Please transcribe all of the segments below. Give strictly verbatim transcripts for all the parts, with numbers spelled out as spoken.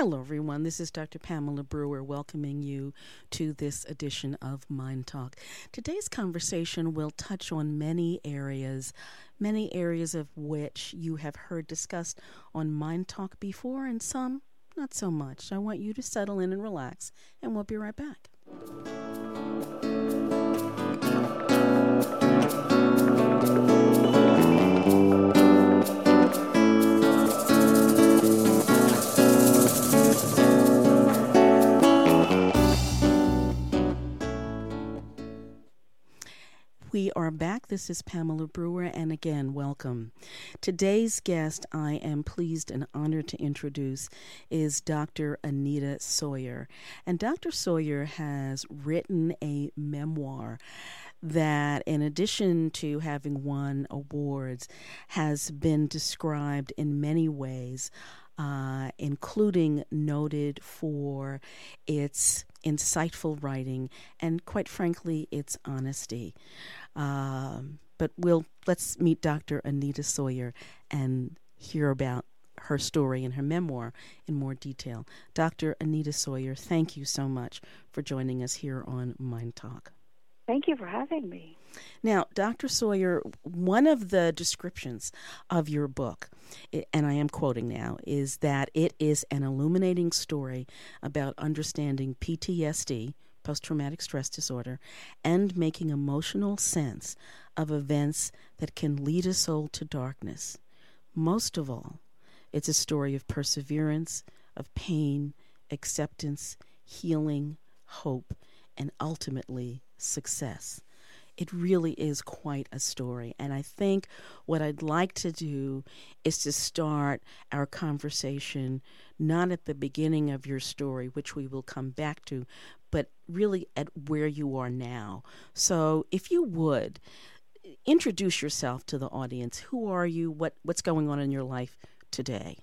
Hello, everyone. This is Doctor Pamela Brewer welcoming you to this edition of Mind Talk. Today's conversation will touch on many areas, many areas of which you have heard discussed on Mind Talk before, and some not so much. I want you to settle in and relax, and we'll be right back. We are back. This is Pamela Brewer, and again, welcome. Today's guest, I am pleased and honored to introduce, is Doctor Anita Sawyer. And Doctor Sawyer has written a memoir that, in addition to having won awards, has been described in many ways, uh, including noted for its insightful writing and, quite frankly, its honesty. Um, but we'll let's meet Doctor Anita Sawyer and hear about her story and her memoir in more detail. Doctor Anita Sawyer, thank you so much for joining us here on Mind Talk. Thank you for having me. Now, Doctor Sawyer, one of the descriptions of your book, and I am quoting now, is that it is an illuminating story about understanding P T S D, post-traumatic stress disorder, and making emotional sense of events that can lead a soul to darkness. Most of all, it's a story of perseverance, of pain, acceptance, healing, hope, and ultimately success. It really is quite a story. And I think what I'd like to do is to start our conversation not at the beginning of your story, which we will come back to, but really at where you are now. So if you would, introduce yourself to the audience. Who are you? What, what's going on in your life today?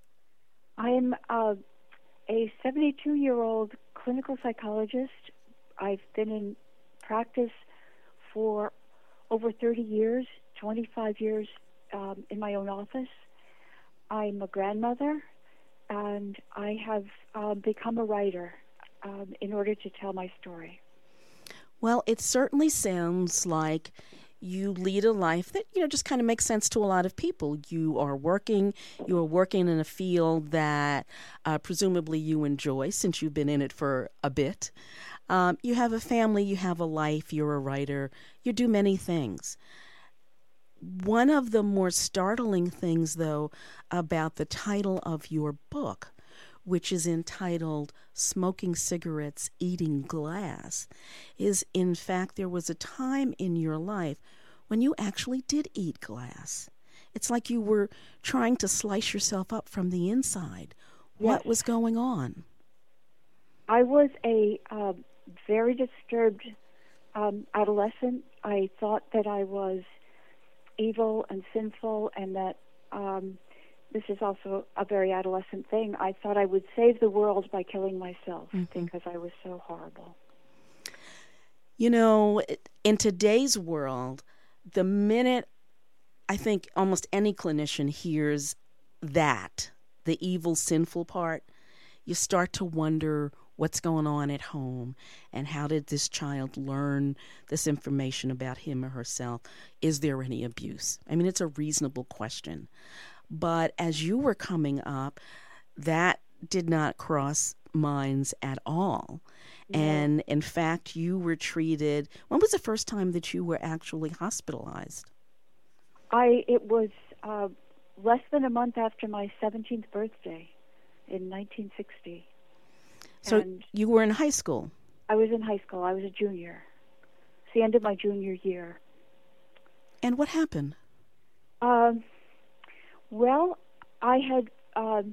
I'm uh, a seventy-two-year-old clinical psychologist. I've been in practice for over thirty years, twenty-five years um, in my own office. I'm a grandmother, and I have uh, become a writer um, in order to tell my story. Well, it certainly sounds like you lead a life that, you know, just kind of makes sense to a lot of people. You are working, you are working in a field that uh, presumably you enjoy since you've been in it for a bit. Um, you have a family, you have a life, you're a writer, you do many things. One of the more startling things, though, about the title of your book, which is entitled Smoking Cigarettes, Eating Glass, is in fact there was a time in your life when you actually did eat glass. It's like you were trying to slice yourself up from the inside. What Yes. was going on? I was a uh, very disturbed um, adolescent. I thought that I was evil and sinful, and that um, this is also a very adolescent thing. I thought I would save the world by killing myself mm-hmm. because I was so horrible. You know, in today's world, the minute I think almost any clinician hears that, the evil, sinful part, you start to wonder what's going on at home and how did this child learn this information about him or herself? Is there any abuse? I mean, it's a reasonable question. But as you were coming up, that did not cross minds at all. No. And in fact, you were treated. When was the first time that you were actually hospitalized? I it was uh, less than a month after my seventeenth birthday in nineteen sixty. So and you were in high school? I was in high school. I was a junior. It's the end of my junior year. And what happened? Um, well, I had um,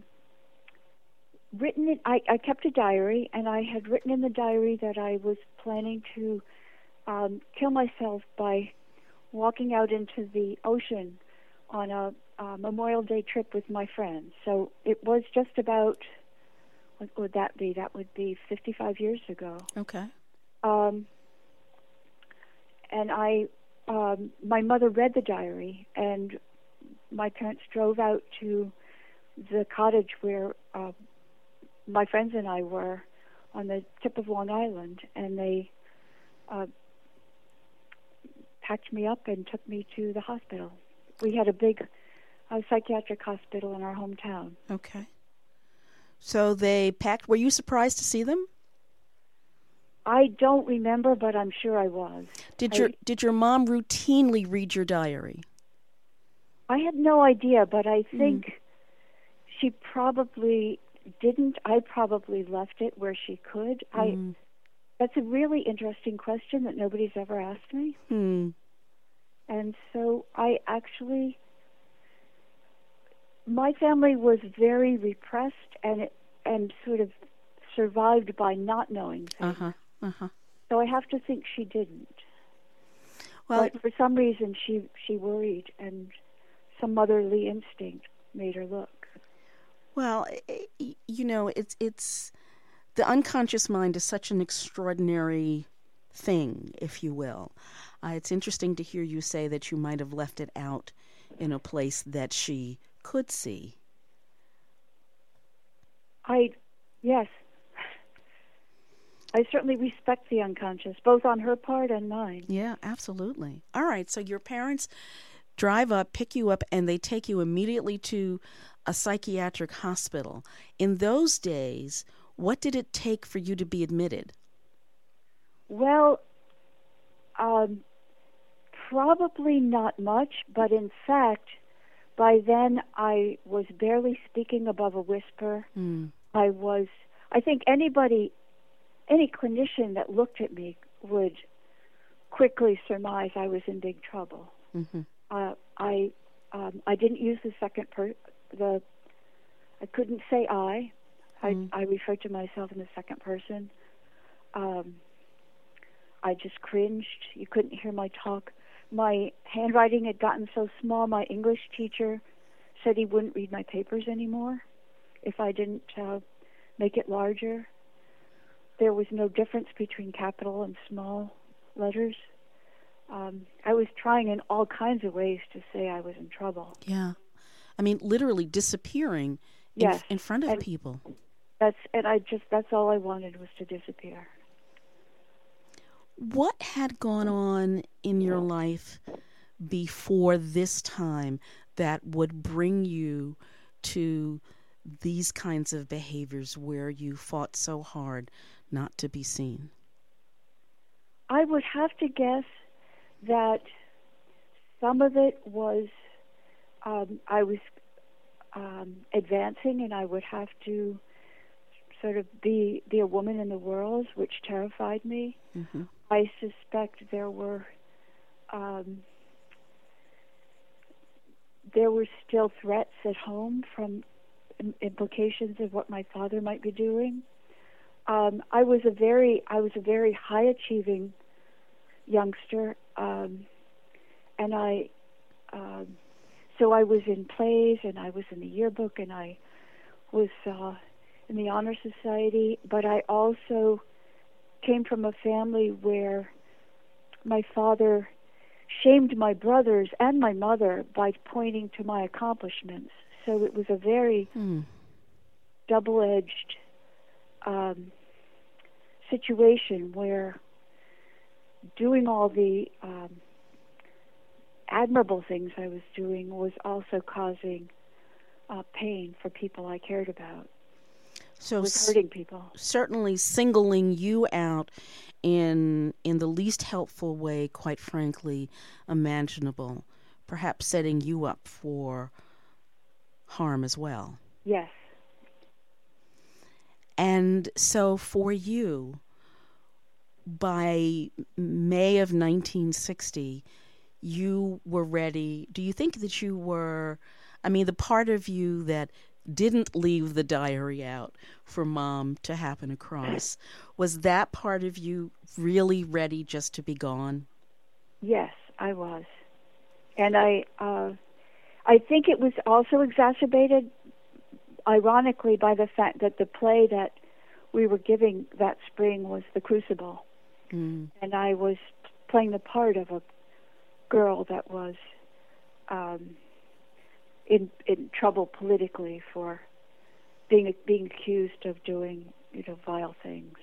written it. I, I kept a diary, and I had written in the diary that I was planning to um, kill myself by walking out into the ocean on a, a Memorial Day trip with my friends. So it was just about, what would that be? That would be fifty-five years ago. Okay. Um, and I, um, my mother read the diary, and my parents drove out to the cottage where uh, my friends and I were on the tip of Long Island, and they uh, packed me up and took me to the hospital. We had a big uh, psychiatric hospital in our hometown. Okay. So they packed. Were you surprised to see them? I don't remember, but I'm sure I was. Did I, your Did your mom routinely read your diary? I had no idea, but I think Mm. she probably didn't. I probably left it where she could. I. Mm. That's a really interesting question that nobody's ever asked me. Hmm. And so I actually, my family was very repressed and it, and sort of survived by not knowing things. Uh-huh. Uh-huh. So I have to think she didn't. Well, But for some reason she she worried, and some motherly instinct made her look. well, i- i- you know, it's it's the unconscious mind is such an extraordinary thing, if you will. Uh, it's interesting to hear you say that you might have left it out in a place that she could see. I, yes. I certainly respect the unconscious, both on her part and mine. Yeah, absolutely. All right, so your parents drive up, pick you up, and they take you immediately to a psychiatric hospital. In those days, what did it take for you to be admitted? Well, um, probably not much, but in fact, by then I was barely speaking above a whisper. Mm. I was, I think anybody, any clinician that looked at me would quickly surmise I was in big trouble. Mm-hmm. Uh, I, um, I didn't use the second per, the, I couldn't say I. Mm. I, I referred to myself in the second person. Um, I just cringed. You couldn't hear my talk. My handwriting had gotten so small, my English teacher said he wouldn't read my papers anymore if I didn't uh, make it larger. There was no difference between capital and small letters. Um, I was trying in all kinds of ways to say I was in trouble. Yeah. I mean, literally disappearing in, Yes. in front of and people. That's and I just that's all I wanted was to disappear. What had gone on in your life before this time that would bring you to these kinds of behaviors where you fought so hard not to be seen? I would have to guess that some of it was um, I was um, advancing, and I would have to sort of be be a woman in the world, which terrified me. Mm-hmm. I suspect there were um, there were still threats at home from im- implications of what my father might be doing. Um, I was a very I was a very high achieving youngster, um, and I um, so I was in plays, and I was in the yearbook, and I was uh, in the honor society. But I also came from a family where my father shamed my brothers and my mother by pointing to my accomplishments. So it was a very Hmm. double-edged um, situation where doing all the um, admirable things I was doing was also causing uh, pain for people I cared about. So It was s- hurting people. certainly singling you out in in the least helpful way, quite frankly, imaginable, perhaps setting you up for harm as well. Yes. And so for you, by May of nineteen sixty, you were ready. Do you think that you were, I mean, the part of you that didn't leave the diary out for Mom to happen across, was that part of you really ready just to be gone? Yes, I was. And I uh, I think it was also exacerbated, ironically, by the fact that the play that we were giving that spring was The Crucible. Mm. And I was playing the part of a girl that was um, in in trouble politically for being being accused of doing, you know, vile things.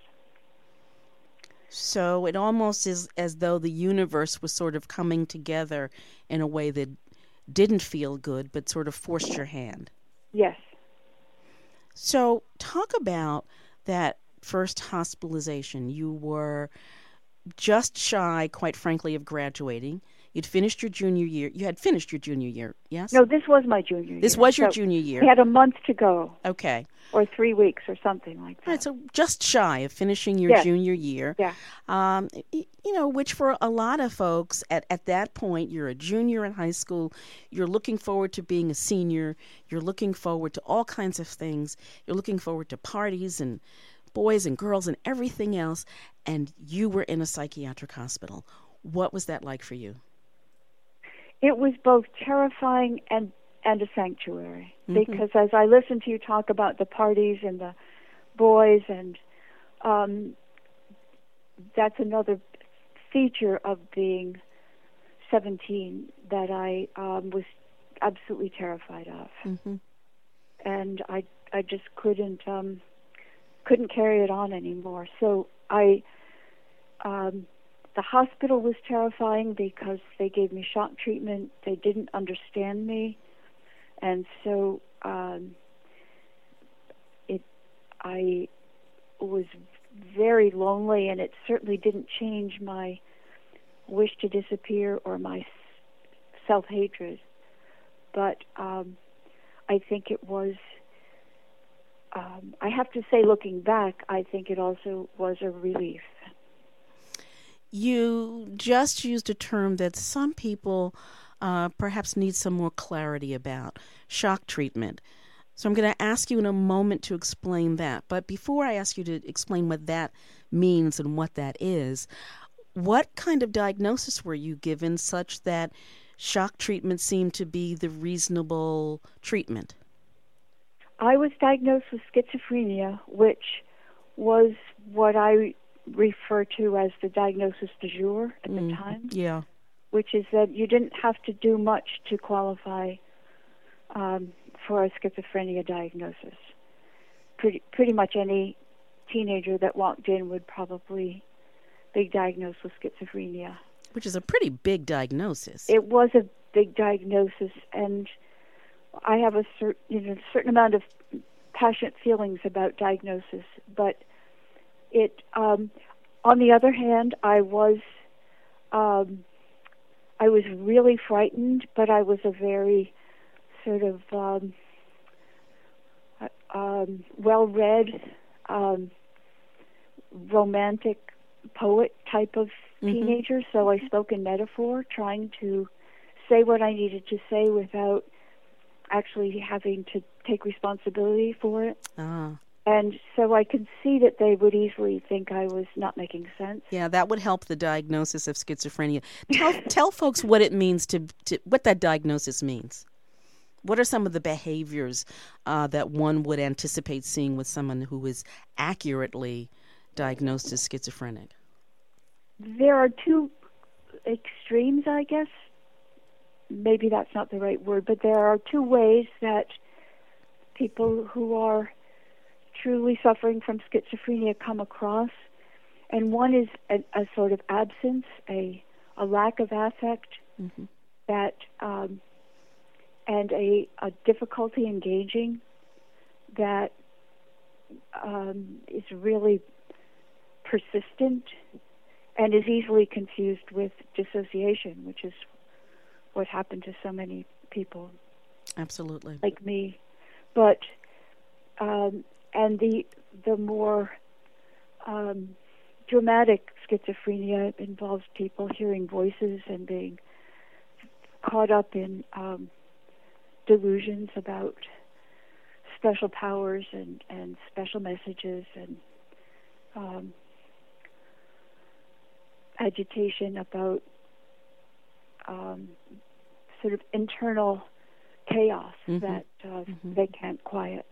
So it almost is as though the universe was sort of coming together in a way that didn't feel good, but sort of forced your hand. Yes. So talk about that first hospitalization. You were just shy, quite frankly, of graduating. You'd finished your junior year. You had finished your junior year, yes? No, this was my junior year. This was your so junior year. I had a month to go. Okay. Or three weeks or something like that. All right, so just shy of finishing your yes. junior year. Yeah. Um, you know, which for a lot of folks at, at that point, you're a junior in high school, you're looking forward to being a senior, you're looking forward to all kinds of things, you're looking forward to parties and boys and girls and everything else, and you were in a psychiatric hospital. What was that like for you? It was both terrifying and and a sanctuary, Mm-hmm. because as I listened to you talk about the parties and the boys, and um, that's another feature of being seventeen that I um, was absolutely terrified of, Mm-hmm. and I I just couldn't um, couldn't carry it on anymore. So I. Um, The hospital was terrifying because they gave me shock treatment. They didn't understand me, and so um, it. I was very lonely, and it certainly didn't change my wish to disappear or my self-hatred. But um, I think it was. Um, I have to say, looking back, I think it also was a relief. You just used a term that some people uh, perhaps need some more clarity about, shock treatment. So I'm going to ask you in a moment to explain that. But before I ask you to explain what that means and what that is, what kind of diagnosis were you given such that shock treatment seemed to be the reasonable treatment? I was diagnosed with schizophrenia, which was what I refer to as the diagnosis du jour at the Mm, time, yeah. which is that you didn't have to do much to qualify um, for a schizophrenia diagnosis. Pretty, pretty much any teenager that walked in would probably be diagnosed with schizophrenia. Which is a pretty big diagnosis. It was a big diagnosis, and I have a cer- you know, certain amount of passionate feelings about diagnosis, but It. Um, on the other hand, I was, um, I was really frightened, but I was a very sort of um, um, well-read, um, romantic poet type of Mm-hmm. teenager. So I spoke in metaphor, trying to say what I needed to say without actually having to take responsibility for it. Ah. And so I could see that they would easily think I was not making sense. Yeah, that would help the diagnosis of schizophrenia. Tell tell folks what it means to, to what that diagnosis means. What are some of the behaviors uh, that one would anticipate seeing with someone who is accurately diagnosed as schizophrenic? There are two extremes, I guess. Maybe that's not the right word, but there are two ways that people who are truly suffering from schizophrenia come across, and one is a, a sort of absence, a a lack of affect, Mm-hmm. that um, and a, a difficulty engaging that um, is really persistent and is easily confused with dissociation, which is what happened to so many people. Absolutely. Like me, but. Um, And the the more um, dramatic schizophrenia involves people hearing voices and being caught up in um, delusions about special powers and, and special messages and um, agitation about um, sort of internal chaos Mm-hmm. that uh, Mm-hmm. they can't quiet.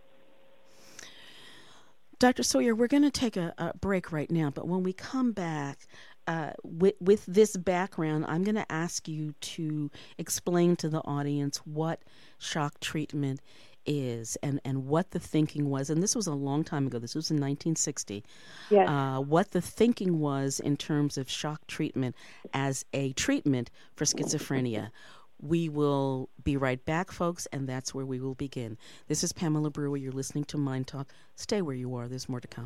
Doctor Sawyer, we're going to take a, a break right now, but when we come back, uh, with, with this background, I'm going to ask you to explain to the audience what shock treatment is and, and what the thinking was. And this was a long time ago. This was in nineteen sixty. Yes. Uh, what the thinking was in terms of shock treatment as a treatment for schizophrenia. We will be right back, folks, and that's where we will begin. This is Pamela Brewer. You're listening to Mind Talk. Stay where you are. There's more to come.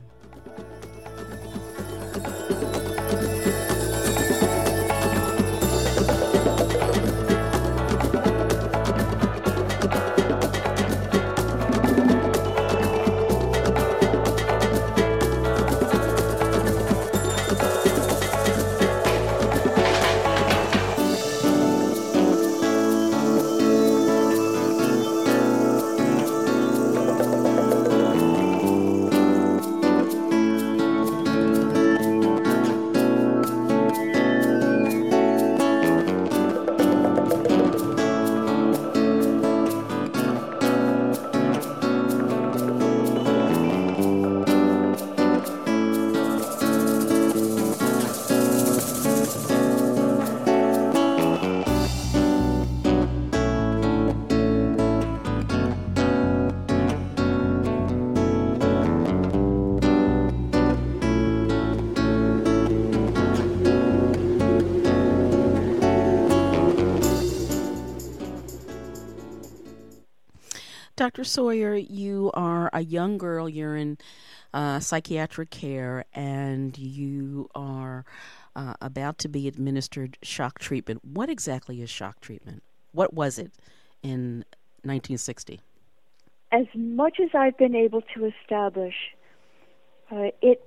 Doctor Sawyer, you are a young girl. You're in uh, psychiatric care, and you are uh, about to be administered shock treatment. What exactly is shock treatment? What was it in nineteen sixty? As much as I've been able to establish, uh, it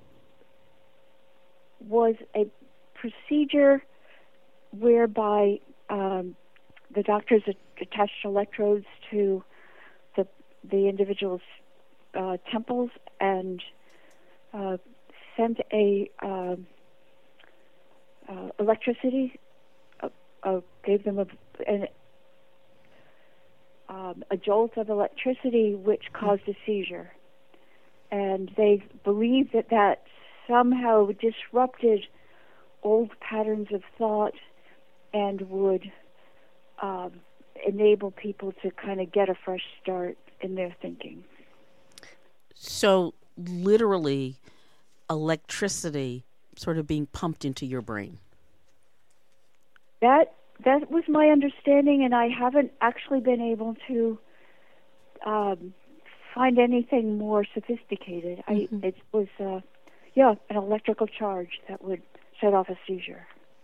was a procedure whereby um, the doctors attached electrodes to the the individual's uh, temples and uh, sent a uh, uh, electricity, uh, uh, gave them a, an, um, a jolt of electricity which caused a seizure. And they believed that that somehow disrupted old patterns of thought and would um, enable people to kind of get a fresh start in their thinking. So literally electricity sort of being pumped into your brain. That that was my understanding, and I haven't actually been able to um, find anything more sophisticated. Mm-hmm. I, it was, uh, yeah, an electrical charge that would set off a seizure.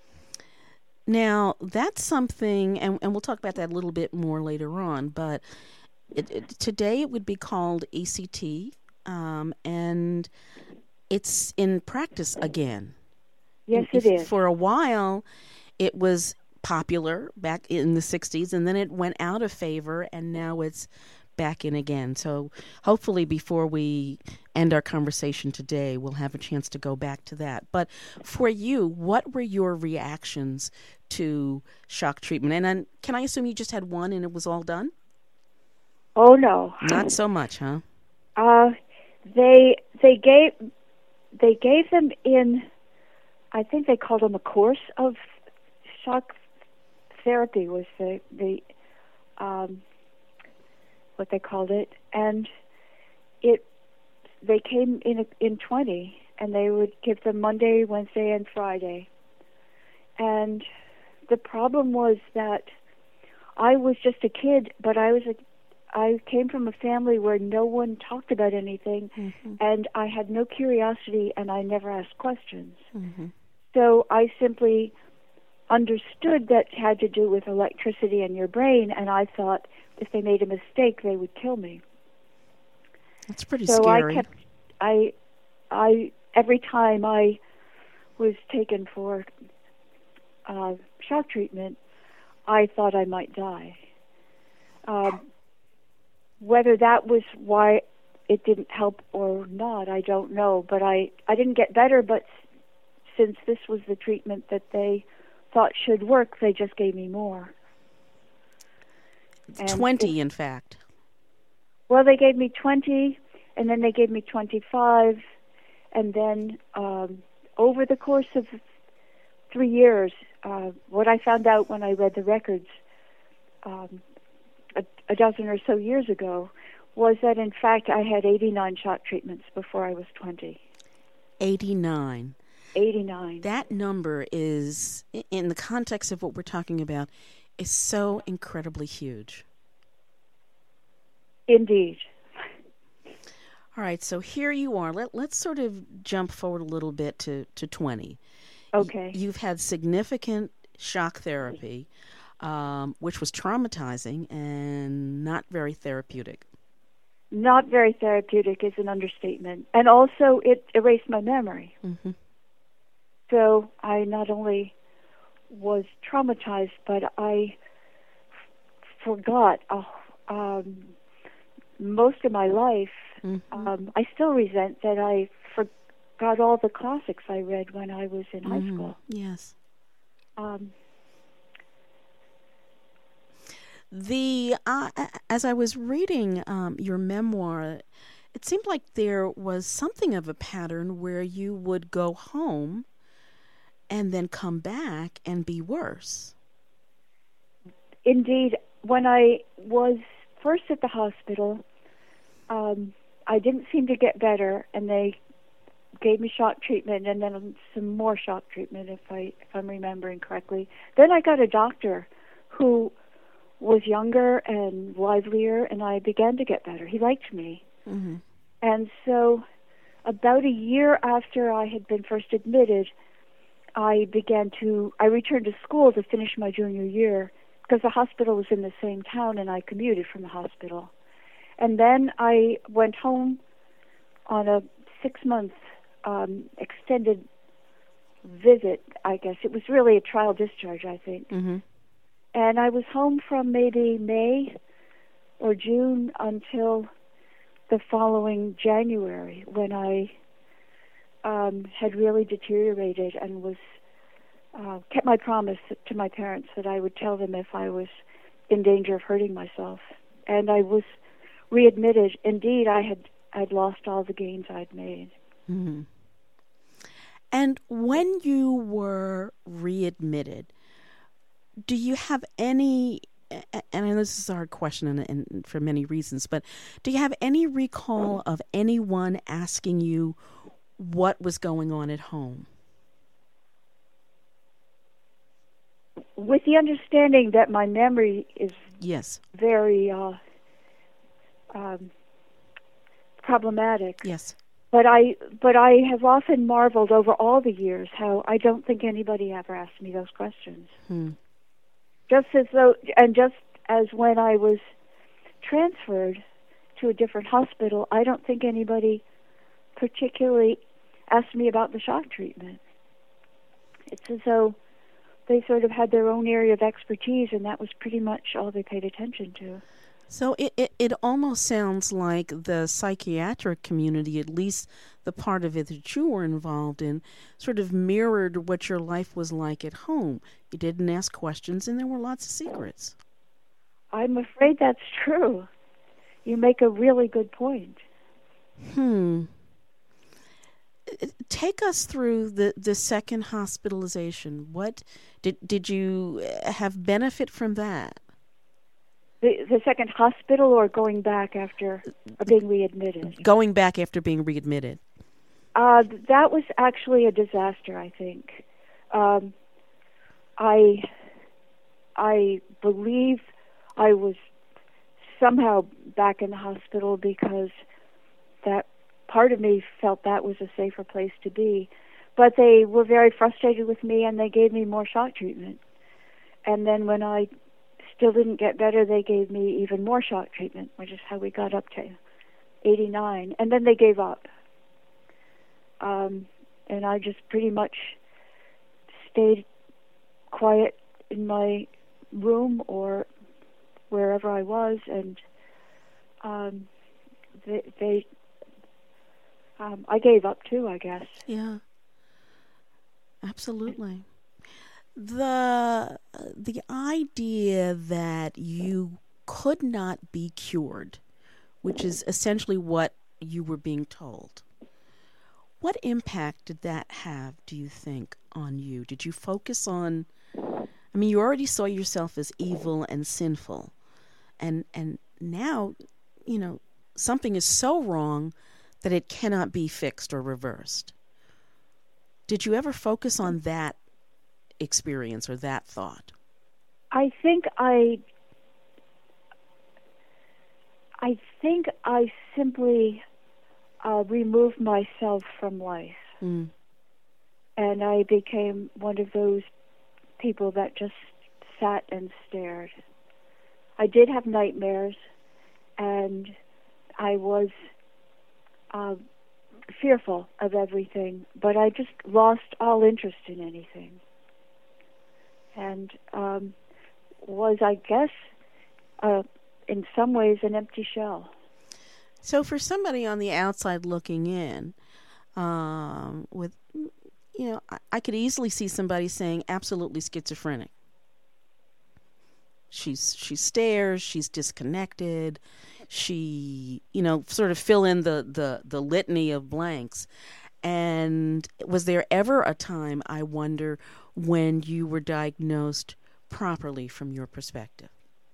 Now, that's something, and, and we'll talk about that a little bit more later on, but it, it, today it would be called E C T, um, and it's in practice again. Yes, it is. For a while, it was popular back in the sixties, and then it went out of favor, and now it's back in again. So hopefully before we end our conversation today, we'll have a chance to go back to that. But for you, what were your reactions to shock treatment? And then, can I assume you just had one and it was all done? Oh, no. Not so much, huh? Uh, they they gave they gave them in, I think they called them a course of shock therapy was the the um, what they called it, and it they came in in twenty, and they would give them Monday, Wednesday, and Friday. And the problem was that I was just a kid, but I was a I came from a family where no one talked about anything, mm-hmm. and I had no curiosity, and I never asked questions. Mm-hmm. So I simply understood that it had to do with electricity in your brain, and I thought if they made a mistake, they would kill me. That's pretty so scary. So I kept, I, I, every time I was taken for uh, shock treatment, I thought I might die. Um, whether that was why it didn't help or not, I don't know. But I, I didn't get better, but since this was the treatment that they thought should work, they just gave me more. And twenty, it, in fact. Well, they gave me twenty, and then they gave me twenty-five, and then um, over the course of three years, uh, what I found out when I read the records um, a, a dozen or so years ago was that, in fact, I had eighty-nine shock treatments before I was twenty. eighty-nine. eighty-nine. That number is, in the context of what we're talking about, is so incredibly huge. Indeed. All right, so here you are. Let, let's sort of jump forward a little bit to, to twenty. Okay. Y- you've had significant shock therapy, um, which was traumatizing and not very therapeutic. Not very therapeutic is an understatement. And also, it erased my memory. Mm-hmm. So I not only was traumatized, but I f- forgot uh, um, most of my life. Mm-hmm. Um, I still resent that I forgot all the classics I read when I was in mm-hmm. high school. Yes. Um, the uh, as I was reading um, your memoir, it seemed like there was something of a pattern where you would go home and then come back and be worse. Indeed, when I was first at the hospital, um, I didn't seem to get better, and they gave me shock treatment and then some more shock treatment, if I if I'm remembering correctly. Then I got a doctor who was younger and livelier, and I began to get better. He liked me. Mm-hmm. And so about a year after I had been first admitted, I began to, I returned to school to finish my junior year because the hospital was in the same town and I commuted from the hospital. And then I went home on a six-month um, extended visit, I guess. It was really a trial discharge, I think. Mm-hmm. And I was home from maybe May or June until the following January when I um, had really deteriorated and was uh, kept my promise to my parents that I would tell them if I was in danger of hurting myself. And I was readmitted. Indeed, I had I'd lost all the gains I'd made. Mm-hmm. And when you were readmitted, do you have any, and I know this is a hard question and, and for many reasons, but do you have any recall of anyone asking you what was going on at home? With the understanding that my memory is yes very uh, um, problematic. Yes. But I but I have often marveled over all the years how I don't think anybody ever asked me those questions. Hmm. Just as though, and just as when I was transferred to a different hospital, I don't think anybody particularly asked me about the shock treatment. It's as though they sort of had their own area of expertise, and that was pretty much all they paid attention to. So it, it, it almost sounds like the psychiatric community, at least the part of it that you were involved in, sort of mirrored what your life was like at home. You didn't ask questions, and there were lots of secrets. I'm afraid that's true. You make a really good point. Hmm. Take us through the, the second hospitalization. What did did you have benefit from that? The, the second hospital, or going back after being readmitted? Going back after being readmitted. Uh, that was actually a disaster, I think. Um, I I believe I was somehow back in the hospital because that part of me felt that was a safer place to be. But they were very frustrated with me, and they gave me more shock treatment. And then when I still didn't get better, they gave me even more shock treatment, which is how we got up to eighty-nine. And then they gave up. Um, and I just pretty much stayed quiet in my room or wherever I was, and um, they, they um, I gave up too, I guess. Yeah, absolutely. The the idea that you could not be cured, which is essentially what you were being told. What impact did that have, do you think, on you? Did you focus on, I mean, you already saw yourself as evil and sinful, and and now, you know, something is so wrong that it cannot be fixed or reversed. Did you ever focus on that experience or that thought? I think I I think I simply uh, removed myself from life. Mm. And I became one of those people that just sat and stared. I did have nightmares, and I was uh, fearful of everything, but I just lost all interest in anything. And um, was, I guess, uh, in some ways, an empty shell. So for somebody on the outside looking in, um, with, you know, I, I could easily see somebody saying absolutely schizophrenic. She's she stares, she's disconnected, she, you know, sort of fill in the, the, the litany of blanks. And was there ever a time, I wonder, when you were diagnosed properly from your perspective?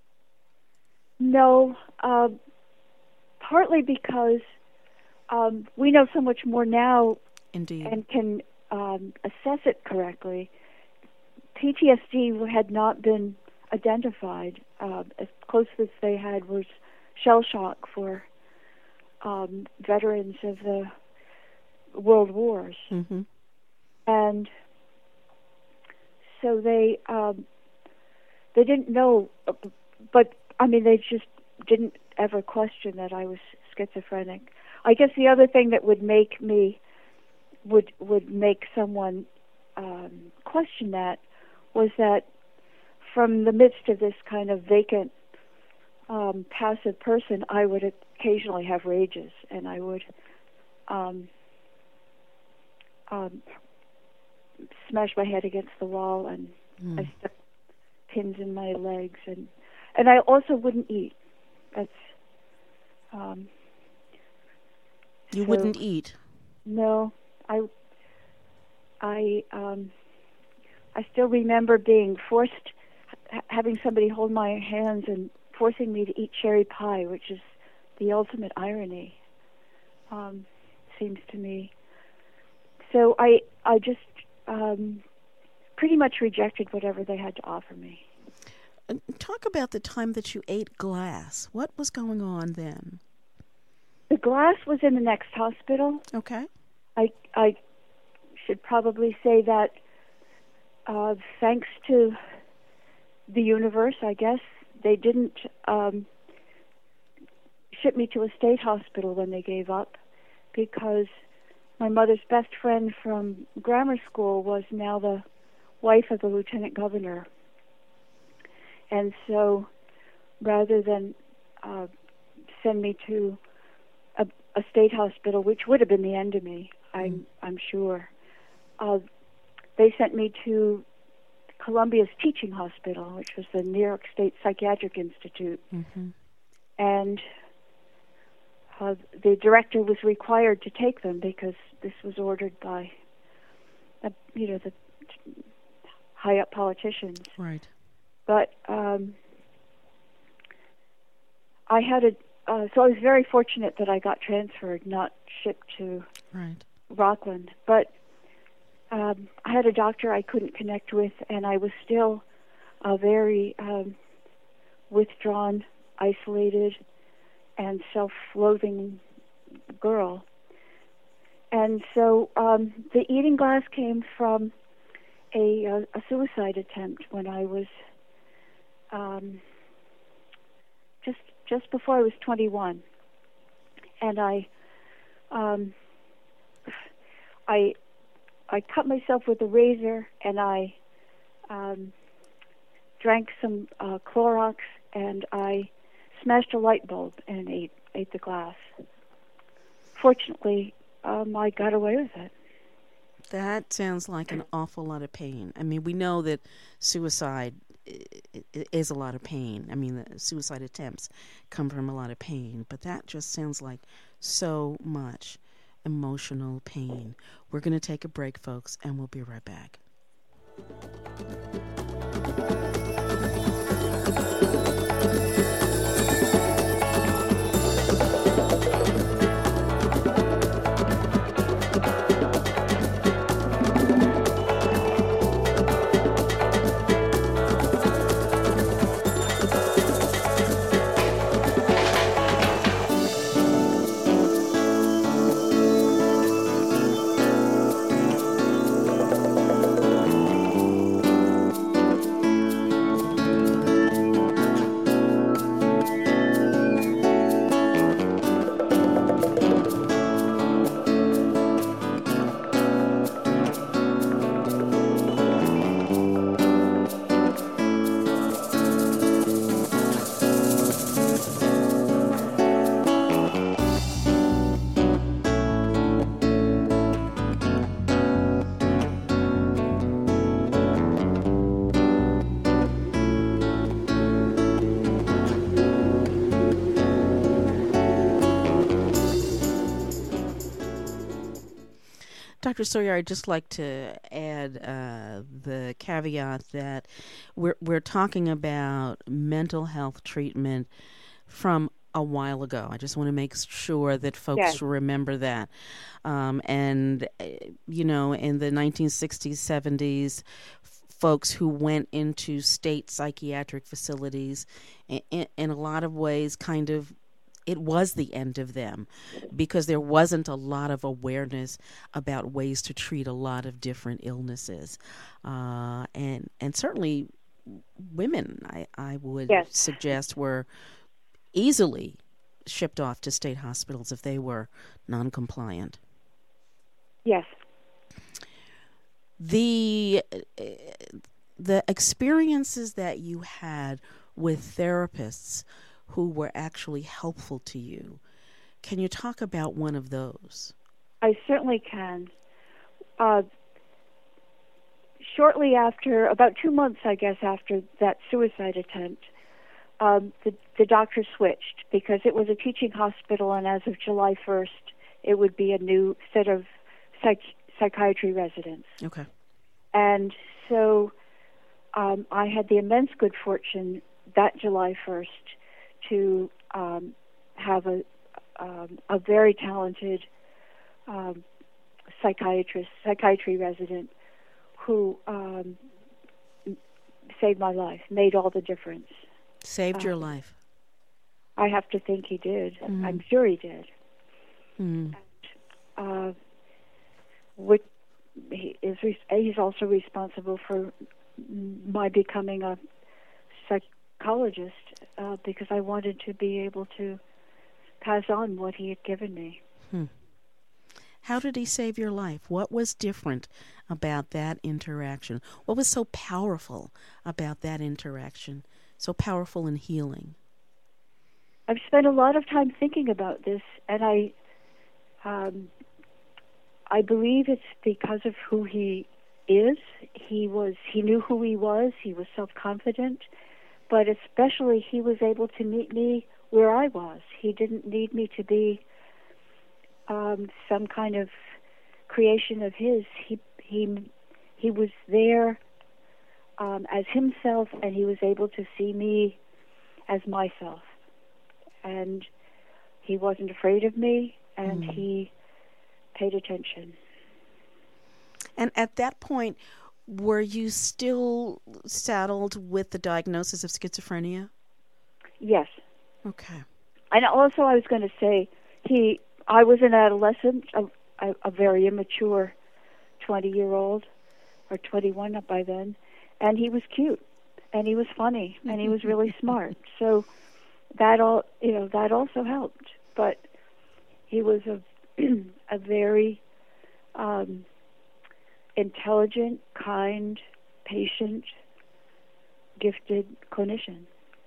No, uh, partly because um, we know so much more now. Indeed. And can um, assess it correctly. P T S D had not been identified. Uh, as close as they had was shell shock for um, veterans of the world wars. Mm-hmm. And so they um, they didn't know, but I mean, they just didn't ever question that I was schizophrenic. I guess the other thing that would make me would would make someone um, question that was that from the midst of this kind of vacant, um, passive person, I would occasionally have rages, and I would um, um, smash my head against the wall, and mm. I stuck pins in my legs, and and I also wouldn't eat. That's um, you so, wouldn't eat. No, I I um, I still remember being forced, ha- having somebody hold my hands and forcing me to eat cherry pie, which is the ultimate irony, um, seems to me. So I I just um, pretty much rejected whatever they had to offer me. Talk about the time that you ate glass. What was going on then? The glass was in the next hospital. Okay. I I should probably say that uh, thanks to the universe, I guess, they didn't um, ship me to a state hospital when they gave up, because my mother's best friend from grammar school was now the wife of the lieutenant governor. And so rather than uh, send me to a, a state hospital, which would have been the end of me, I'm, mm. I'm sure, uh, they sent me to Columbia's teaching hospital, which was the New York State Psychiatric Institute. Mm-hmm. And uh, the director was required to take them because this was ordered by, uh, you know, the high-up politicians. Right. But um, I had a, uh, so I was very fortunate that I got transferred, not shipped to right. Rockland. But um, I had a doctor I couldn't connect with, and I was still a very um, withdrawn, isolated, and self-loathing girl. And so um, the eating glass came from a, a, a suicide attempt when I was um, just just before I was twenty-one, and I um, I I cut myself with a razor, and I um, drank some uh, Clorox, and I smashed a light bulb and ate ate the glass. Fortunately, um, I got away with it. That sounds like an awful lot of pain. I mean, we know that suicide is a lot of pain. I mean, the suicide attempts come from a lot of pain, but that just sounds like so much emotional pain. We're going to take a break, folks, and we'll be right back. Doctor Sawyer, I'd just like to add uh, the caveat that we're we're talking about mental health treatment from a while ago. I just want to make sure that folks Yes. remember that. Um, and, uh, you know, in the nineteen sixties, seventies, f- folks who went into state psychiatric facilities, in, in, in a lot of ways, kind of, it was the end of them because there wasn't a lot of awareness about ways to treat a lot of different illnesses. Uh, and, and certainly women, I, I would Yes. suggest, were easily shipped off to state hospitals if they were non-compliant. Yes. The the experiences that you had with therapists who were actually helpful to you, can you talk about one of those? I certainly can. Uh, shortly after, about two months, I guess, after that suicide attempt, um, the, the doctor switched because it was a teaching hospital, and as of July first, it would be a new set of psych- psychiatry residents. Okay. And so um, I had the immense good fortune that July first to um, have a, um, a very talented um, psychiatrist, psychiatry resident who um, saved my life, made all the difference. Saved your Um, life. I have to think he did. Mm. I'm sure he did. Mm. Uh, which he is re- he's also responsible for my becoming a psychologist uh, because I wanted to be able to pass on what he had given me. Hmm. How did he save your life? What was different about that interaction? What was so powerful about that interaction? So powerful in healing? I've spent a lot of time thinking about this, and I, um, I believe it's because of who he is. He was, he knew who he was. He was self-confident, but especially he was able to meet me where I was. He didn't need me to be um, some kind of creation of his. He he he was there um, as himself, and he was able to see me as myself. And he wasn't afraid of me, and Mm. he paid attention. And at that point, were you still saddled with the diagnosis of schizophrenia? Yes. Okay. And also, I was going to say, he. I was an adolescent, a, a, a very immature twenty-year-old, or twenty-one by then, and he was cute, and he was funny, and he was really smart. So that all, you know, that also helped. But he was a a very um, intelligent, kind, patient, gifted clinician,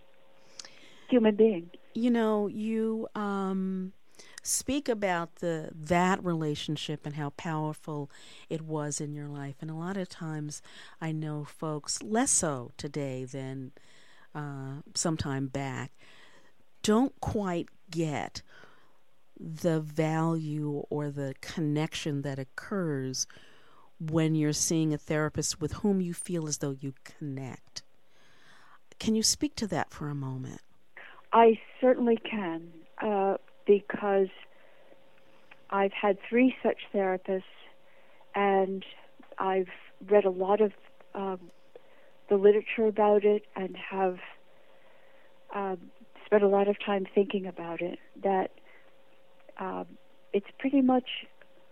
human being. You know, you um, speak about the that relationship and how powerful it was in your life. And a lot of times I know folks, less so today than uh, some time back, don't quite get the value or the connection that occurs when you're seeing a therapist with whom you feel as though you connect. Can you speak to that for a moment? I certainly can, uh, because I've had three such therapists, and I've read a lot of um, the literature about it and have uh, spent a lot of time thinking about it, that um, it's pretty much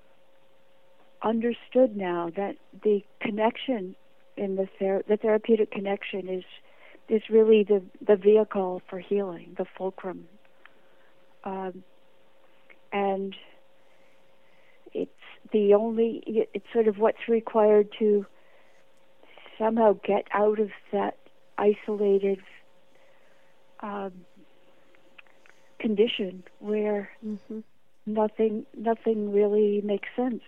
understood now that the connection in the ther- the therapeutic connection is is really the, the vehicle for healing, the fulcrum. Um, and it's the only, it's sort of what's required to somehow get out of that isolated um, condition where Mm-hmm. nothing nothing really makes sense.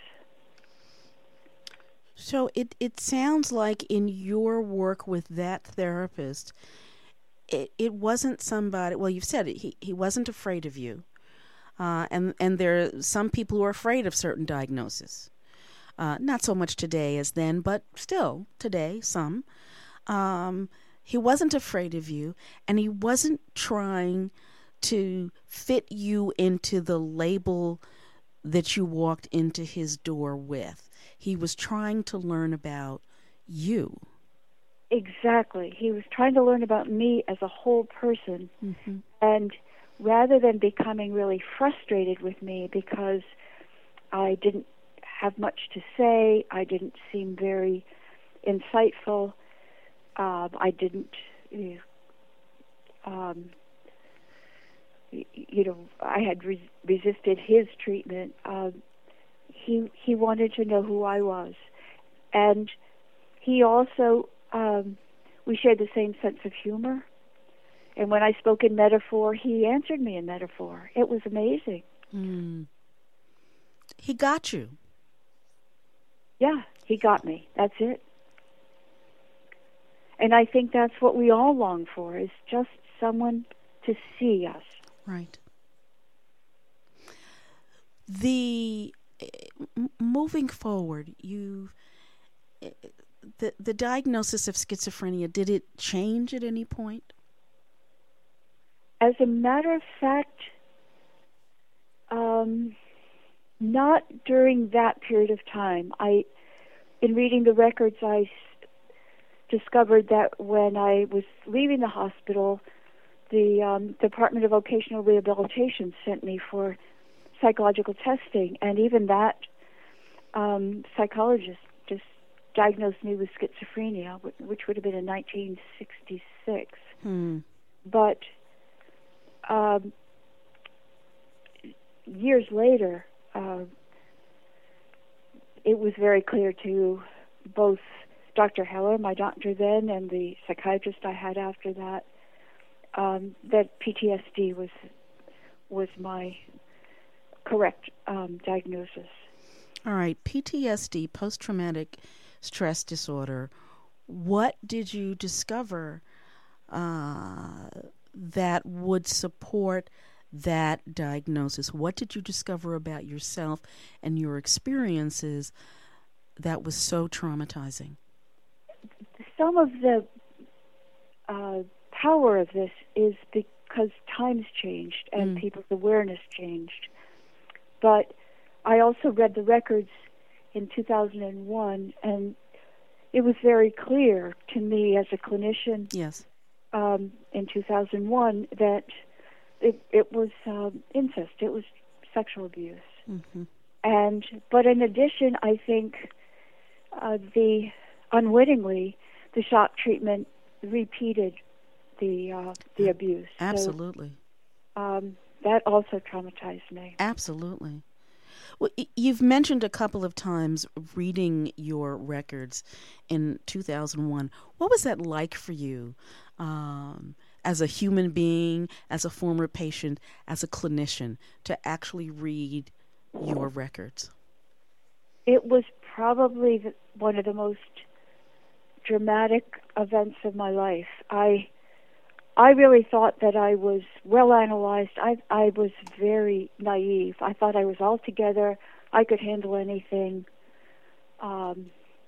So it, it sounds like in your work with that therapist, it, it wasn't somebody, well, you've said it, he, he wasn't afraid of you. Uh, and, and there are some people who are afraid of certain diagnoses. Uh, not so much today as then, but still today, some. Um, he wasn't afraid of you, and he wasn't trying to fit you into the label that you walked into his door with. He was trying to learn about you. Exactly. He was trying to learn about me as a whole person. Mm-hmm. And rather than becoming really frustrated with me because I didn't have much to say, I didn't seem very insightful, uh, I didn't, um, you know, I had re- resisted his treatment. Uh, he he wanted to know who I was, and he also um, we shared the same sense of humor. And when I spoke in metaphor, he answered me in metaphor. It was amazing. Mm. He got you. Yeah, he got me. That's it. And I think that's what we all long for, is just someone to see us. Right. The m- moving forward, you the the diagnosis of schizophrenia, did it change at any point? As a matter of fact, um, not during that period of time. I, in reading the records, I s- discovered that when I was leaving the hospital, the um, Department of Vocational Rehabilitation sent me for psychological testing, and even that um, psychologist just diagnosed me with schizophrenia, which would have been in nineteen sixty-six. Hmm. But um, years later, uh, it was very clear to both Doctor Heller, my doctor then, and the psychiatrist I had after that, um, that P T S D was was my correct um, diagnosis. All right, P T S D, post-traumatic stress disorder. What did you discover uh, that would support that diagnosis? What did you discover about yourself and your experiences that was so traumatizing? Some of the uh, power of this is because times changed and Mm. people's awareness changed. But I also read the records in two thousand one, and it was very clear to me as a clinician Yes. um, in two thousand one that it, it was um, incest, it was sexual abuse. Mm-hmm. And but in addition, I think uh, the unwittingly the shock treatment repeated the uh, the abuse. Absolutely. So, um, that also traumatized me. Absolutely. Well, y- you've mentioned a couple of times reading your records in two thousand one. What was that like for you um, as a human being, as a former patient, as a clinician, to actually read your records? It was probably the, one of the most dramatic events of my life. I I really thought that I was well analyzed. I I was very naive. I thought I was all together. I could handle anything. Um,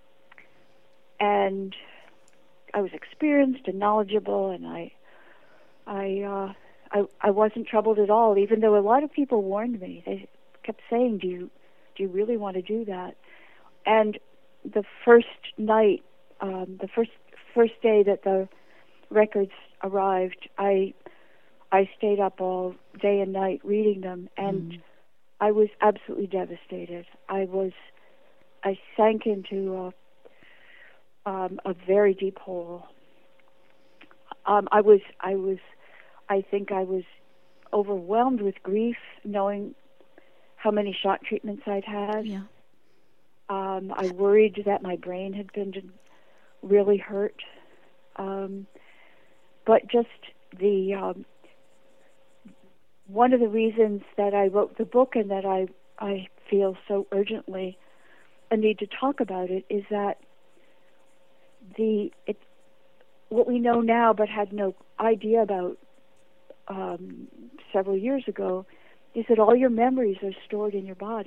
and I was experienced and knowledgeable, and I I uh, I I wasn't troubled at all. Even though a lot of people warned me, they kept saying, "Do you do you really want to do that?" And the first night, um, the first first day that the records arrived, I I stayed up all day and night reading them, and mm. I was absolutely devastated. I was I sank into a, um, a very deep hole. Um, I was I was I think I was overwhelmed with grief, knowing how many shock treatments I'd had. Yeah. Um, I worried that my brain had been really hurt. Um, but just the um, one of the reasons that I wrote the book and that I I feel so urgently a need to talk about it is that the it, what we know now but had no idea about um, several years ago is that all your memories are stored in your body.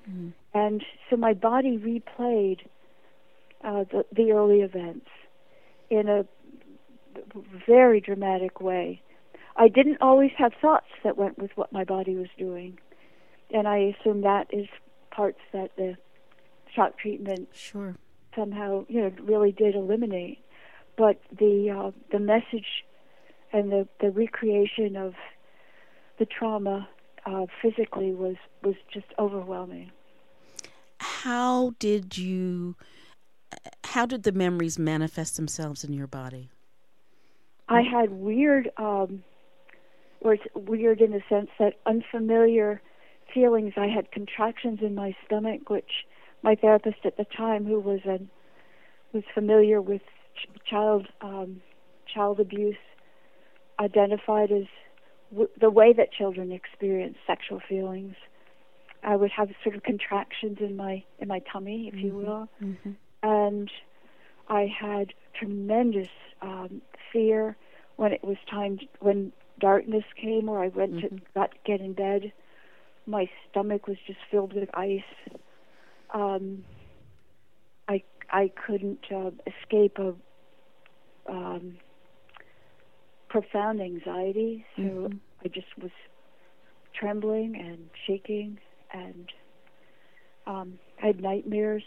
Mm. And so my body replayed uh, the, the early events in a very dramatic way. I didn't always have thoughts that went with what my body was doing, and I assume that is parts that the shock treatment sure. somehow, you know, really did eliminate. But the uh, the message and the, the recreation of the trauma uh, physically was, was just overwhelming. How did you, how did the memories manifest themselves in your body? I had weird, um, or it's weird in the sense that unfamiliar feelings. I had contractions in my stomach, which my therapist at the time, who was an, was familiar with ch- child um, child abuse, identified as w- the way that children experience sexual feelings. I would have sort of contractions in my in my tummy, if mm-hmm. you will, mm-hmm. and I had tremendous um, fear when it was time to, when darkness came, or I went mm-hmm. to got to get in bed. My stomach was just filled with ice. Um, I I couldn't uh, escape a um, profound anxiety, so mm-hmm. I just was trembling and shaking, and um, I had nightmares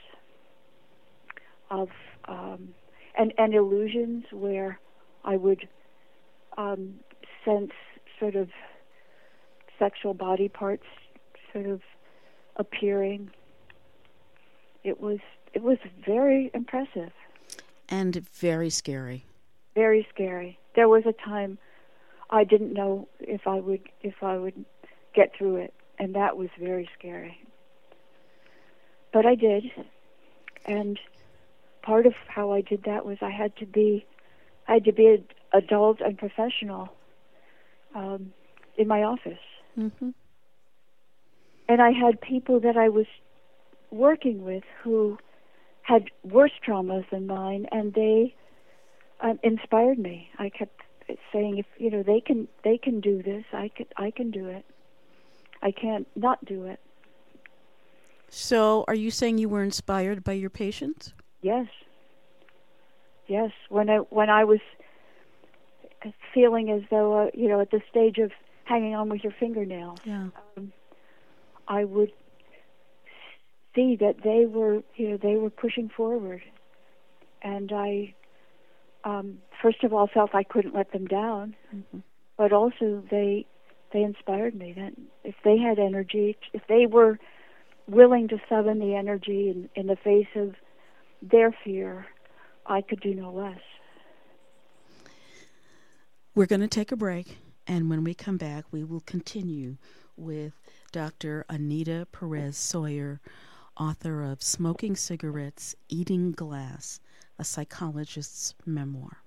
of um, and and illusions where I would um, sense sort of sexual body parts sort of appearing. It was it was very impressive. And very scary. Very scary. There was a time I didn't know if I would if I would get through it, and that was very scary. But I did, and part of how I did that was I had to be I had to be an adult and professional um, in my office. Mm-hmm. And I had people that I was working with who had worse traumas than mine, and they um, inspired me. I kept saying, if you know they can they can do this, I could I can do it. I can't not do it. So, are you saying you were inspired by your patients? Yes. Yes. When I when I was feeling as though uh, you know at the stage of hanging on with your fingernails, yeah. um, I would see that they were, you know, they were pushing forward, and I, um, first of all, felt I couldn't let them down, mm-hmm. but also they, they inspired me. That if they had energy, if they were willing to summon the energy in, in the face of their fear, I could do no less. We're going to take a break, and when we come back, we will continue with Doctor Anita Perez Sawyer, author of Smoking Cigarettes, Eating Glass, a Psychologist's Memoir.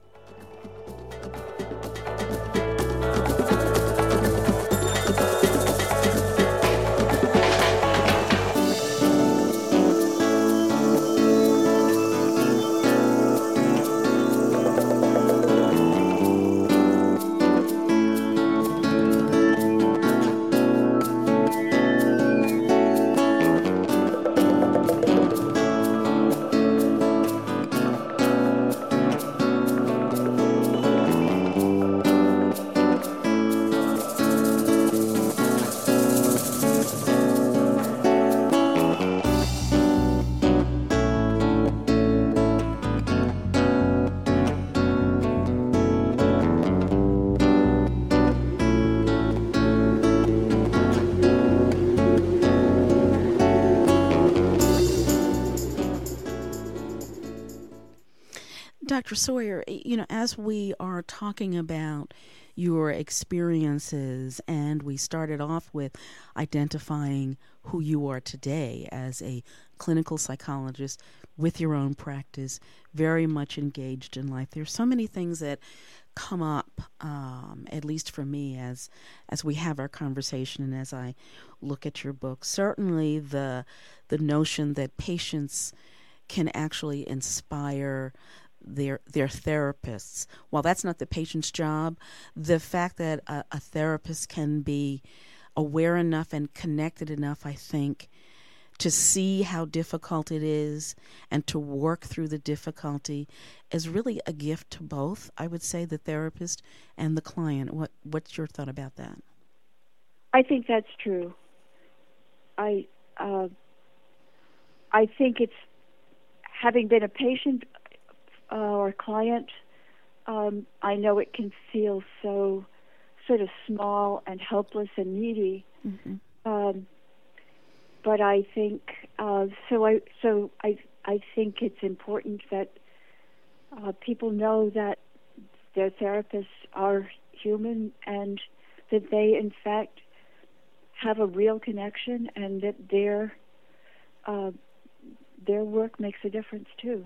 Doctor Sawyer, you know, as we are talking about your experiences, and we started off with identifying who you are today as a clinical psychologist with your own practice, very much engaged in life. There's so many things that come up, um, at least for me, as as we have our conversation and as I look at your book. Certainly the the notion that patients can actually inspire their their therapists. While that's not the patient's job, the fact that a, a therapist can be aware enough and connected enough, I think, to see how difficult it is and to work through the difficulty is really a gift to both, I would say, the therapist and the client. What What's your thought about that? I think that's true. I uh, I think it's, having been a patient uh, or client, um, I know it can feel so sort of small and helpless and needy. Mm-hmm. Um, but I think uh, so. I so I I think it's important that uh, people know that their therapists are human and that they, in fact, have a real connection, and that their uh, their work makes a difference too.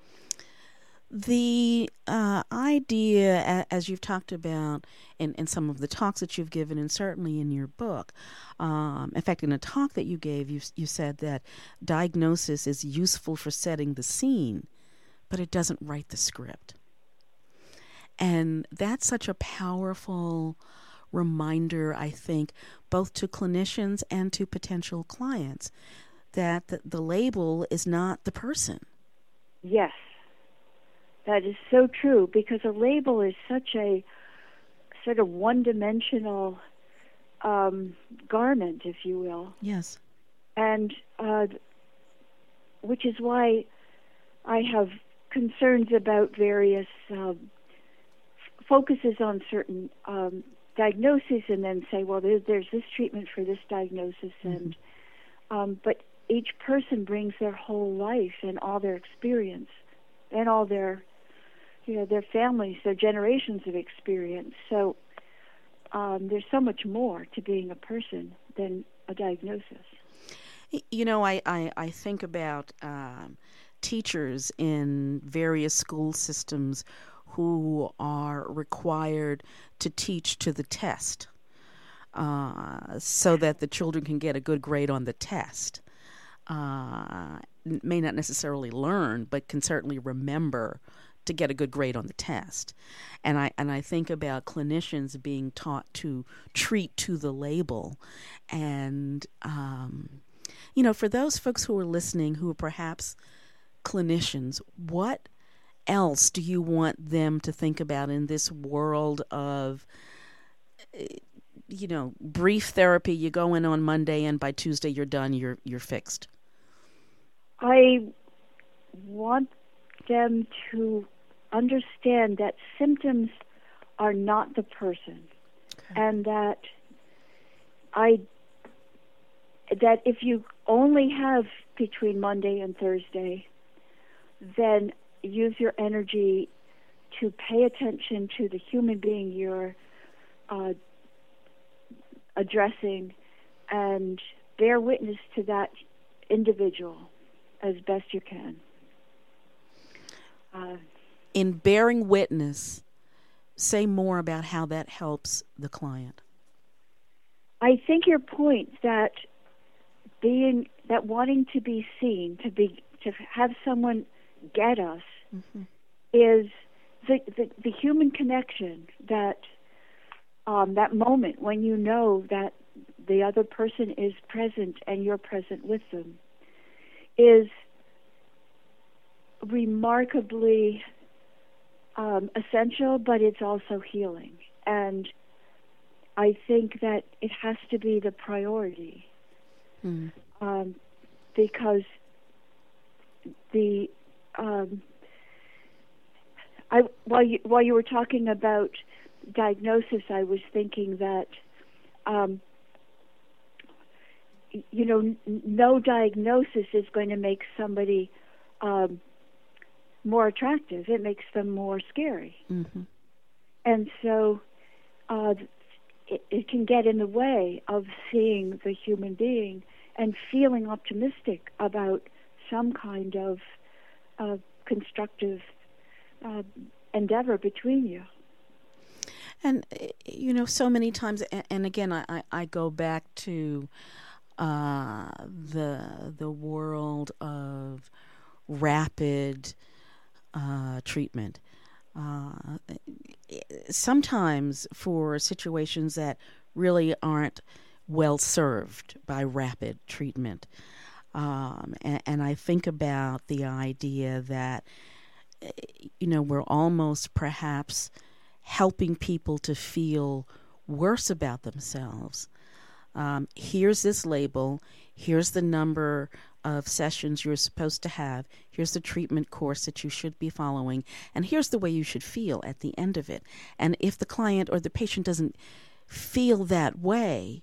The uh, idea, as you've talked about in, in some of the talks that you've given, and certainly in your book, um, in fact, in a talk that you gave, you, you said that diagnosis is useful for setting the scene, but it doesn't write the script. And that's such a powerful reminder, I think, both to clinicians and to potential clients, that the, the label is not the person. Yes. That is so true, because a label is such a sort of one-dimensional um, garment, if you will. Yes. And uh, which is why I have concerns about various uh, f- focuses on certain um, diagnoses, and then say, well, there, there's this treatment for this diagnosis, mm-hmm. and um, but each person brings their whole life and all their experience and all their you know, their families, their generations of experience. So um, there's so much more to being a person than a diagnosis. You know, I, I, I think about um, teachers in various school systems who are required to teach to the test uh, so that the children can get a good grade on the test. Uh, may not necessarily learn, but can certainly remember to get a good grade on the test. And I and I think about clinicians being taught to treat to the label. And, um, you know, for those folks who are listening who are perhaps clinicians, what else do you want them to think about in this world of, you know, brief therapy? You go in on Monday and by Tuesday you're done, you're you're fixed. I want them to understand that symptoms are not the person, okay. and that I that if you only have between Monday and Thursday, then use your energy to pay attention to the human being you're uh, addressing, and bear witness to that individual as best you can. Uh, In bearing witness, say more about how that helps the client. I think your point that being that wanting to be seen, to be to have someone get us, mm-hmm. is the, the the human connection, that um, that moment when you know that the other person is present and you're present with them, is remarkably um, essential, but it's also healing. And I think that it has to be the priority, mm. um, because the um, I while you while you were talking about diagnosis, I was thinking that um, you know n- no diagnosis is going to make somebody um, more attractive. It makes them more scary, mm-hmm. and so. Uh, It, it can get in the way of seeing the human being and feeling optimistic about some kind of uh, constructive uh, endeavor between you. And, you know, so many times, and, and again, I, I go back to uh, the the world of rapid uh, treatment. Uh, sometimes for situations that really aren't well served by rapid treatment, Um, and, and I think about the idea that, you know, we're almost perhaps helping people to feel worse about themselves. Um, here's this label. Here's the number of sessions you're supposed to have. Here's the treatment course that you should be following. And here's the way you should feel at the end of it. And if the client or the patient doesn't feel that way,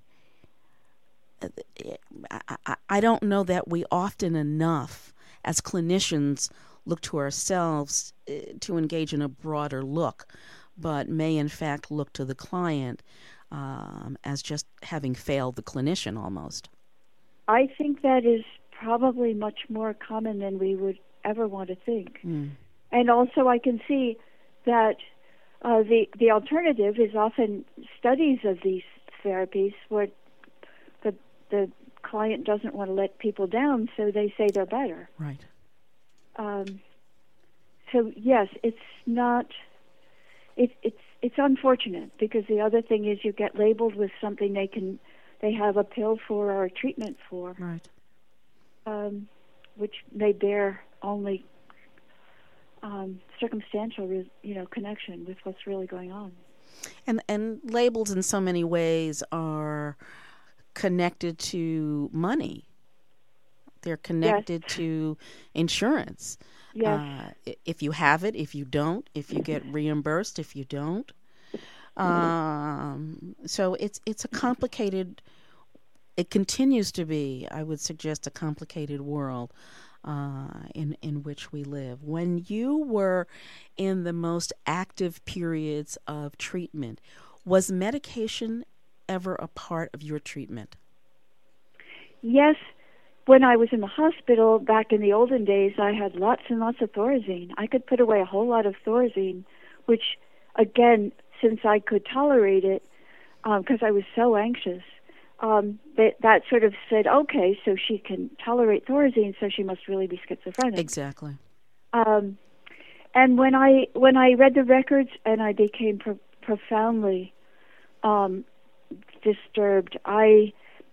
I, I, I don't know that we often enough as clinicians look to ourselves uh, to engage in a broader look, but may in fact look to the client um, as just having failed the clinician almost. I think that is probably much more common than we would ever want to think. Mm. And also I can see that uh, the, the alternative is often studies of these therapies where the, the client doesn't want to let people down, so they say they're better. Right. Um, so yes, it's not. It, it's it's unfortunate because the other thing is you get labeled with something they can, they have a pill for or a treatment for, right? Um, which may bear only um, circumstantial, you know, connection with what's really going on. And and labels in so many ways are connected to money. They're connected yes. to insurance. Yes. Uh, if you have it, if you don't, if you get reimbursed, if you don't. Um, so it's it's a complicated, it continues to be, I would suggest, a complicated world uh, in, in which we live. When you were in the most active periods of treatment, was medication ever a part of your treatment? Yes. When I was in the hospital back in the olden days, I had lots and lots of Thorazine. I could put away a whole lot of Thorazine, which, again, since I could tolerate it, because um, I was so anxious, um, that, that sort of said, okay, so she can tolerate Thorazine, so she must really be schizophrenic. Exactly. Um, and when I when I read the records and I became pro- profoundly um, disturbed, I...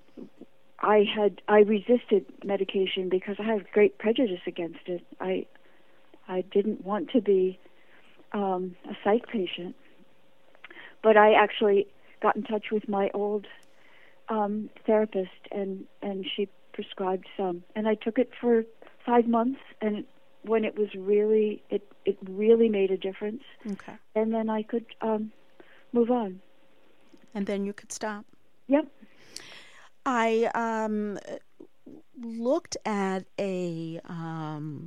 I had I resisted medication because I had great prejudice against it. I I didn't want to be um, a psych patient, but I actually got in touch with my old um, therapist, and, and she prescribed some, and I took it for five months. And when it was really it it really made a difference. Okay. And then I could um, move on. And then you could stop. Yep. I um, looked at a um,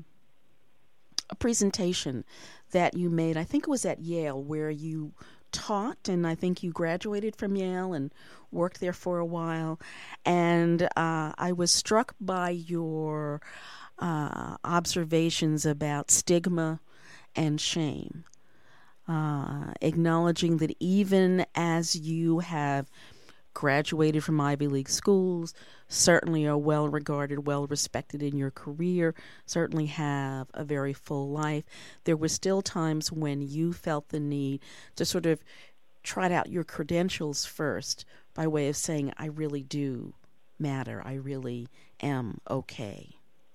a presentation that you made. I think it was at Yale, where you taught, and I think you graduated from Yale and worked there for a while. And uh, I was struck by your uh, observations about stigma and shame, uh, acknowledging that even as you have graduated from Ivy League schools, certainly are well regarded, well respected in your career, certainly have a very full life, there were still times when you felt the need to sort of trot out your credentials first by way of saying, I really do matter, I really am okay.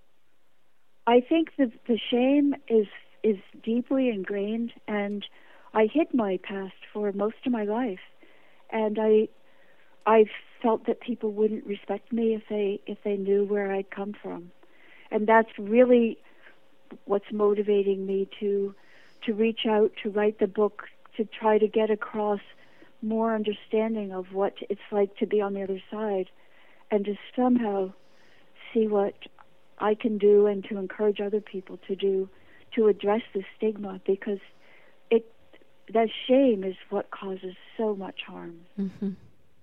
I think that the shame is is deeply ingrained, and I hid my past for most of my life, and I I felt that people wouldn't respect me if they if they knew where I'd come from, and that's really what's motivating me to to reach out, to write the book, to try to get across more understanding of what it's like to be on the other side, and to somehow see what I can do and to encourage other people to do to address the stigma, because it that shame is what causes so much harm. Mm-hmm.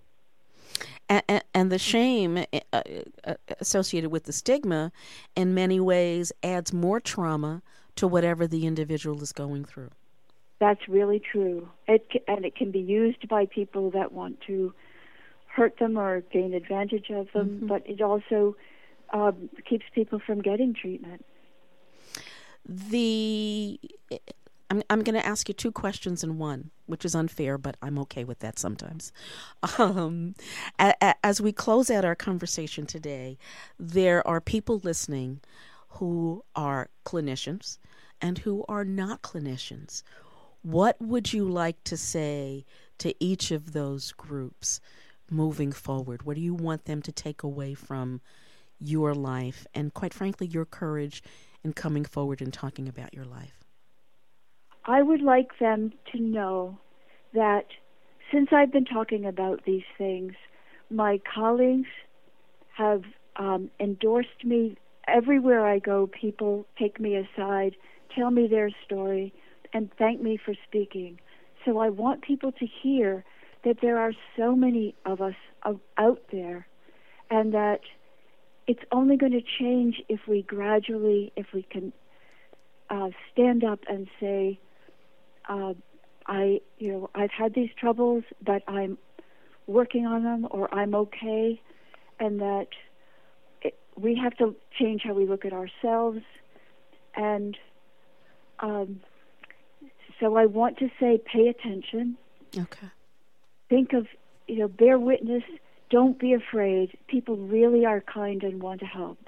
And, and the shame uh, associated with the stigma in many ways adds more trauma to whatever the individual is going through. That's really true. It and it can be used by people that want to hurt them or gain advantage of them, mm-hmm. but it also um, keeps people from getting treatment. The I'm, I'm going to ask you two questions in one, which is unfair, but I'm okay with that sometimes. Um, a, a, as we close out our conversation today, there are people listening who are clinicians and who are not clinicians. What would you like to say to each of those groups moving forward? What do you want them to take away from your life and, quite frankly, your courage in coming forward and talking about your life? I would like them to know that since I've been talking about these things, my colleagues have um, endorsed me. Everywhere I go, people take me aside, tell me their story, and thank me for speaking. So I want people to hear that there are so many of us out there, and that it's only going to change if we gradually, if we can uh, stand up and say, uh, I, you know, I've had these troubles, but I'm working on them, or I'm okay, and that it, we have to change how we look at ourselves. And um, so I want to say, pay attention. Okay. Think of, you know, bear witness. Don't be afraid. People really are kind and want to help.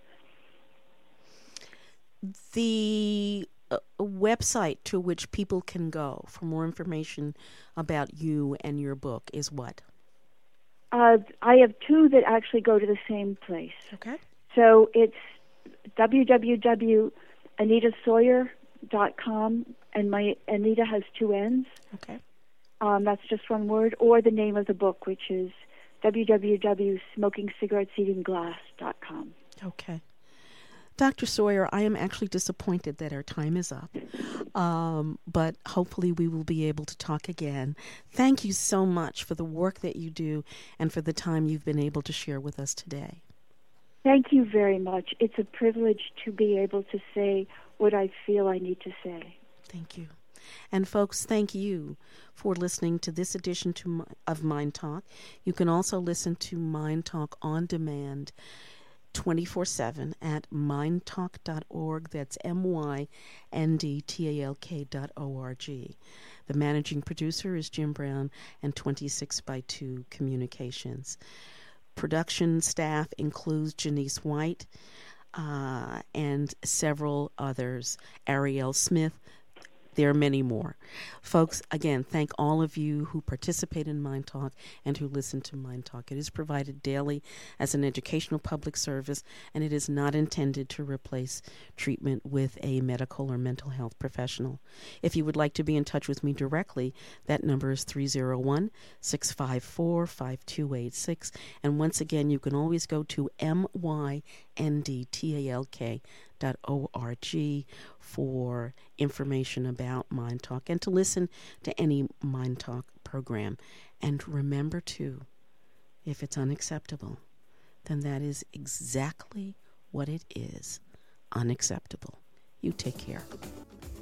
The uh, website to which people can go for more information about you and your book is what? Uh, I have two that actually go to the same place. Okay. So it's w w w dot anita sawyer dot com, and my Anita has two N's. Okay. Um, that's just one word, or the name of the book, which is w w w dot smoking cigarettes eating glass dot com. Okay. Doctor Sawyer, I am actually disappointed that our time is up, um, but hopefully we will be able to talk again. Thank you so much for the work that you do and for the time you've been able to share with us today. Thank you very much. It's a privilege to be able to say what I feel I need to say. Thank you. And folks, thank you for listening to this edition to, of Mind Talk. You can also listen to Mind Talk on demand twenty-four seven at mind talk dot org. That's M Y N D T A L K dot O R G. The managing producer is Jim Brown and twenty-six by two Communications. Production staff includes Janice White uh, and several others, Ariel Smith. There are many more. Folks, again, thank all of you who participate in Mind Talk and who listen to Mind Talk. It is provided daily as an educational public service, and it is not intended to replace treatment with a medical or mental health professional. If you would like to be in touch with me directly, that number is three oh one, six five four, five two eight six. And once again, you can always go to M Y N D T A L K dot O R G for information about Mind Talk and to listen to any Mind Talk program. And remember, too, if it's unacceptable, then that is exactly what it is, unacceptable. You take care.